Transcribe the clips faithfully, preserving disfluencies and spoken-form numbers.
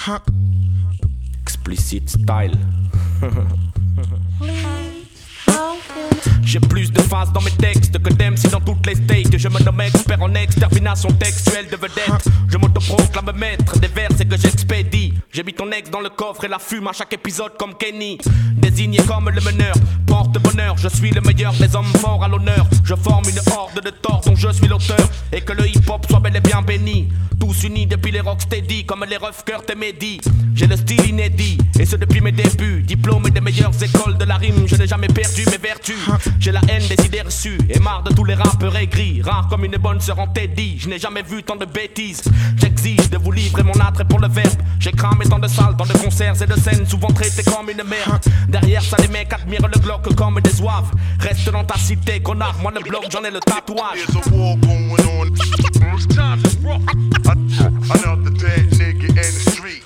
Explicit style. J'ai plus de phrases dans mes textes que d'M C dans toutes les states. Je me nomme expert en extermination textuelle de vedette. Je m'autoproclame maître des versets que j'expédie. J'ai mis ton ex dans le coffre et la fume à chaque épisode comme Kenny. Désigné comme le meneur, porte-bonheur. Je suis le meilleur des hommes forts à l'honneur. Je forme une horde de torts dont je suis l'auteur. Et que le hip-hop soit bel et bien béni. Tous unis depuis les rocksteady comme les Rough Kurt et Mehdi. J'ai le style inédit et ce depuis mes débuts. Diplômé des meilleures écoles de la rime. Je n'ai jamais perdu mes vertus. J'ai la haine des idées reçues et marre de tous les rappeurs aigris. Rare comme une bonne sœur en Teddy. Je n'ai jamais vu tant de bêtises. J'exige de vous livrer mon attrait pour le verbe. J'ai cramé tant de salles, dans de concerts et de scènes souvent traitées comme une merde. Derrière ça les mecs admirent le Glock comme des zouaves. Reste dans ta cité, connard, moi le bloc j'en ai le tatouage. There's a war going on. Most times it's rough. Another dead nigga in the street.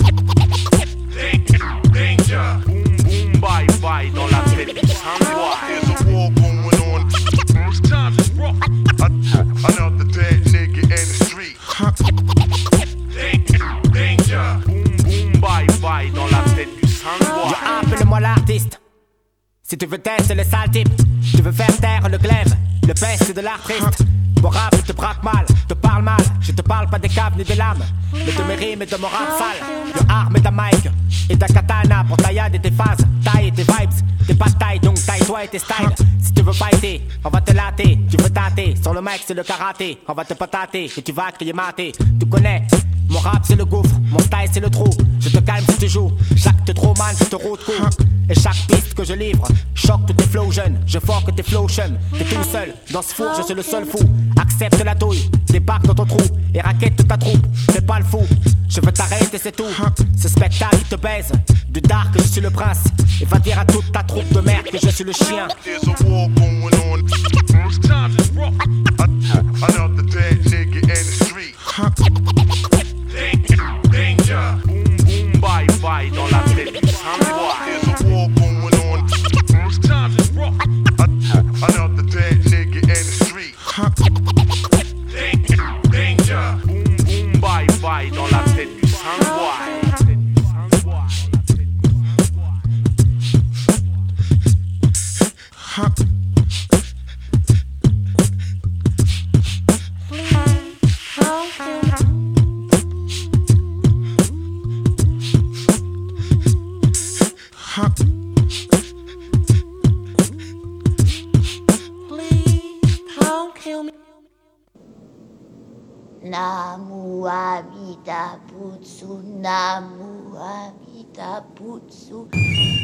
Danger. Boom boom bye bye dans la tête du sandwich. There's a war going on. Most times it's rough. Another dead nigga in the street. Danger. Boom boom bye bye dans la tête du sandwich. Appelle-moi l'artiste. Si tu veux tester le sale type, tu veux faire taire le glaive, le peste de l'art triste. Mon rap, je te braque mal, te parle mal. Je te parle pas des caves ni des lames, mais de mes rimes et de mon rap sale. Yo arme et ta mic, et ta katana pour ta yad et tes phases. Taille et tes vibes, t'es pas de taille, donc taille-toi et tes styles. Si tu veux fighter, on va te latter. Tu veux tâter, sur le mic c'est le karaté. On va te patater, et tu vas crier maté. Tu connais, mon rap c'est le gouffre, mon style c'est le trou. Je te calme si tu joues, chaque te trop man, je te route coup. Et chaque piste que je livre, choque tous tes flows jeunes. Je fuck tes flows chum, t'es tout seul. Dans ce four, je suis le seul fou. Accepte la douille, débarque dans ton trou. Et raquette ta troupe, fais pas le fou. Je veux t'arrêter, c'est tout. Ce spectacle te baise, du dark je suis le prince. Et va dire à toute ta troupe de merde que je suis le chien. There's a war going on. Most times it's rough. Another dead nigga in the street. Danger. Boom boom bye bye dans la tête du sandwich. There's a war going on. Most times it's rough. Another dead nigga in the street. Danger. Boom boom bye bye dans la tête du sandwich. Namu Amida Butsu, Namu Amida Butsu.